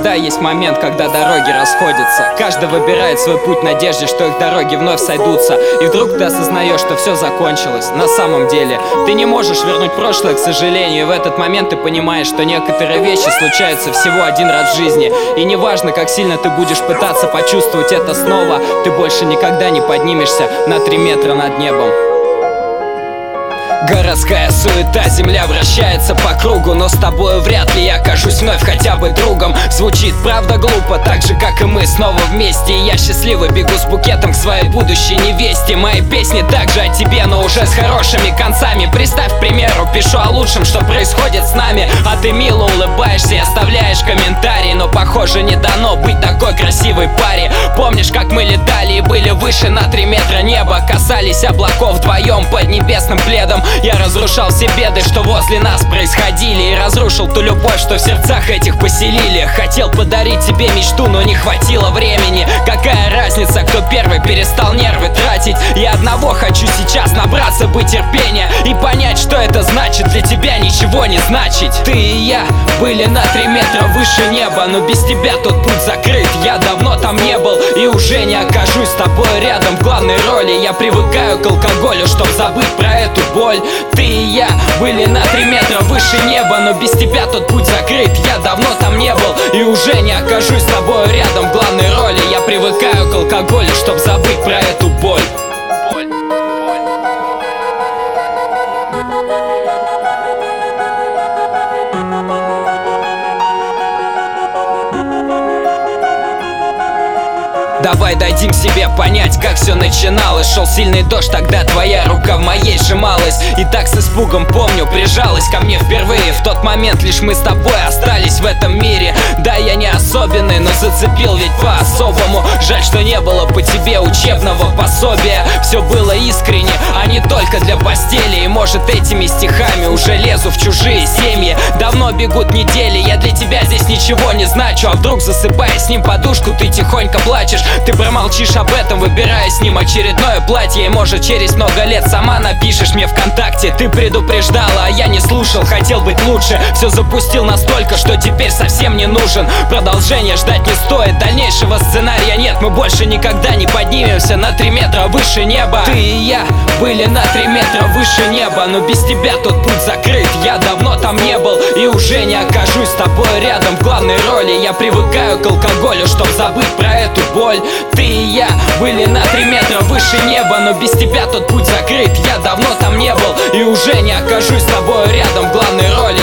всегда есть момент, когда дороги расходятся. Каждый выбирает свой путь в надежде, что их дороги вновь сойдутся. И вдруг ты осознаешь, что все закончилось. На самом деле ты не можешь вернуть прошлое, к сожалению. И в этот момент ты понимаешь, что некоторые вещи случаются всего один раз в жизни. И неважно, как сильно ты будешь пытаться почувствовать это снова, ты больше никогда не поднимешься на 3 метра над небом. Городская суета, земля вращается по кругу, но с тобою вряд ли я окажусь вновь хотя бы другом. Звучит правда глупо, так же как и мы снова вместе. И я счастливый бегу с букетом к своей будущей невесте. Мои песни также о тебе, но уже с хорошими концами. Представь, к примеру, пишу о лучшем, что происходит с нами, а ты мило улыбаешься и оставляешь комментарии. Но похоже не дано быть такой красивой паре. Помнишь, как мы летали и были выше на 3 метра неба, касались облаков вдвоем под небесным пледом. Я разрушал все беды, что возле нас происходили, и разрушил ту любовь, что в сердцах этих поселили. Хотел подарить тебе мечту, но не хватило времени. Какая разница, кто первый перестал нервы тратить? Я одного хочу сейчас: набраться бы терпения и понять, что это значит для тебя ничего не значить. Ты и я были на 3 метра выше неба, но без тебя тот путь закрыт. Я давно там не был и уже не окажусь с тобой рядом в главной роли. Я привыкаю к алкоголю, чтоб забыть про эту боль. Ты и я были на 3 метра выше неба, но без тебя тот путь закрыт. Я давно там не был и уже не окажусь с тобой рядом в главной роли. Я привыкаю к алкоголю, чтоб забыть про эту боль. Давай дадим себе понять, как все начиналось. Шел сильный дождь, тогда твоя рука в моей сжималась. И так с испугом помню, прижалась ко мне впервые. В тот момент лишь мы с тобой остались в этом мире. Да, я не особенный, но зацепил ведь по-особому. Жаль, что не было по тебе учебного пособия. Все было искренне, а не только для постели. И может этими стихами уже лезу в чужие семьи. Давно бегут недели, я для тебя здесь ничего не значу. А вдруг, засыпая с ним подушку, ты тихонько плачешь. Ты промолчишь об этом, выбирая с ним очередное платье. И может через много лет сама напишешь мне ВКонтакте: ты предупреждала, а я не слушал, хотел быть лучше. Все запустил настолько, что теперь совсем не нужен. Продолжение ждать не стоит, дальнейшего сценария нет. Мы больше никогда не поднимемся на 3 метра выше неба. Ты и я были на 3 метра выше неба, но без тебя тот путь закрыт. Я давно там не был и уже не окажусь с тобой рядом в главной роли. Я привыкаю к алкоголю, чтоб забыть про эту боль. Ты и я были на 3 метра выше неба, но без тебя тот путь закрыт. Я давно там не был и уже не окажусь с тобой рядом в главной роли.